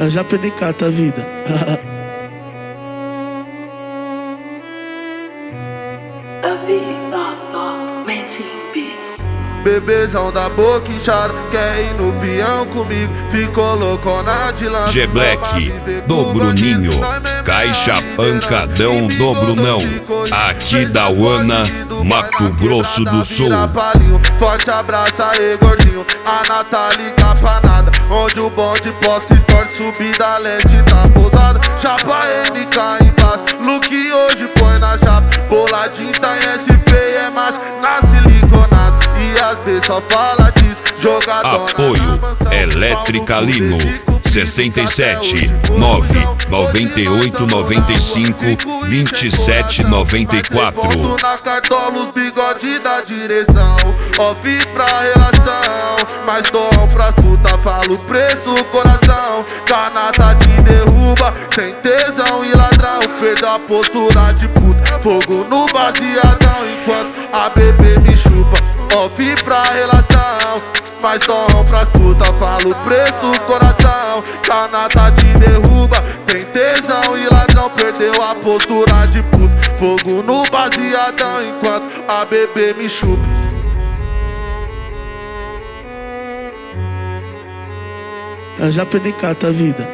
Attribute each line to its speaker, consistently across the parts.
Speaker 1: já pedicata a vida.
Speaker 2: Bebezão da boca inchada, quer ir no peão comigo, ficou loucona de lança.
Speaker 3: G-Black do Bruninho, Caixa Pancadão do Brunão, aqui da Uana, Mato Grosso do Sul.
Speaker 2: Forte abraço aí, gordinho, a Natália capanada, onde o bonde posta e torce, subida leste tá pousada. Chapa MK em paz, look hoje põe na chapa, boladinho tá em SP, é macho, na siliconada. E as B só fala disso, jogador.
Speaker 3: Apoio Elétrica Lino 67 9 98 95 27 94.
Speaker 2: Ponto na cartola, os bigode da direção. Off pra relação, mas dom pras puta, falo preço, coração. Canata te derruba, sem tesão e ladrão. Perdeu a postura de puta, fogo no baseadão. Enquanto a bebê me chupa, off pra relação, mas dom pras puta, falo preço, coração. Canata te derruba, tem tesão e ladrão. Perdeu a postura de puta, fogo no baseadão. Enquanto a bebê me chupa.
Speaker 1: Já pedicata a vida.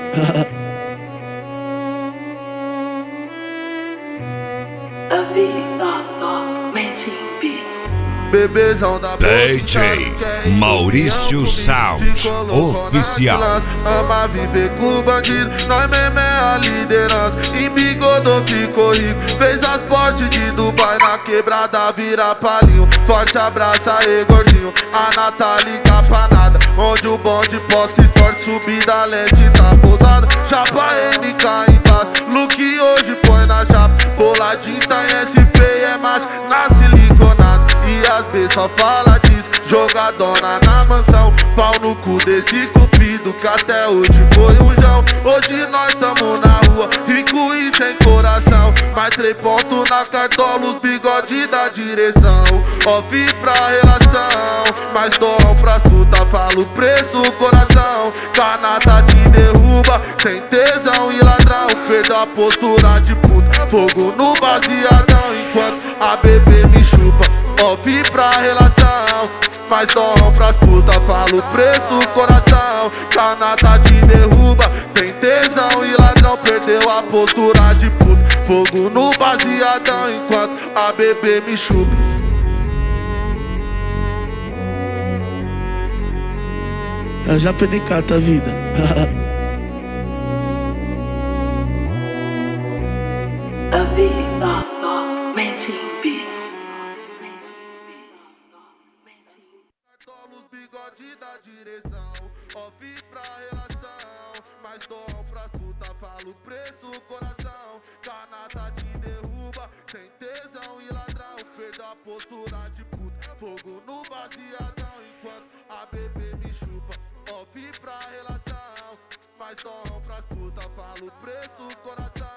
Speaker 2: Bebezão da
Speaker 3: DJ Maurício Sound Oficial.
Speaker 2: Ama viver com o bandido, nós mesmo é a liderança. Embigodou, ficou rico, fez as portes de Dubai. Na quebrada vira palinho, forte abraço aí, gordinho, a Natália capanada, onde o bonde posta e torce, subida leste tá pousada. Chapa MK em paz, look hoje põe na chapa, boladinho tá em SP, é macho, na siliconada. E as B só fala disso, jogadona na mansão. Pau no cu desse cupido que até hoje foi um jão. Hoje nós tamo na rua, rico e sem coração. Mais 3 pontos na cartola, os bigode da direção. Off pra relação, mas dom pras puta, falo preço, coração. Canata te derruba, sem tesão e ladrão. Perdeu a postura de puta, fogo no baseadão. Enquanto a bebê me chupa, off pra relação, mas dom pras puta, falo preço, coração. Canata te derruba, tem tesão e ladrão. Perdeu a postura de puta, fogo no baseadão. Enquanto a bebê me chupa.
Speaker 1: Já pedicata a vida.
Speaker 2: Os bigode da direção, off pra relação, mas dom pras puta, falo preço, coração. Canata te derruba, sem tesão e ladrão. Perdeu a postura de puta, fogo no baseadão. Enquanto a bebê me chupa, off pra relação, mas dom pras puta, falo preço, coração.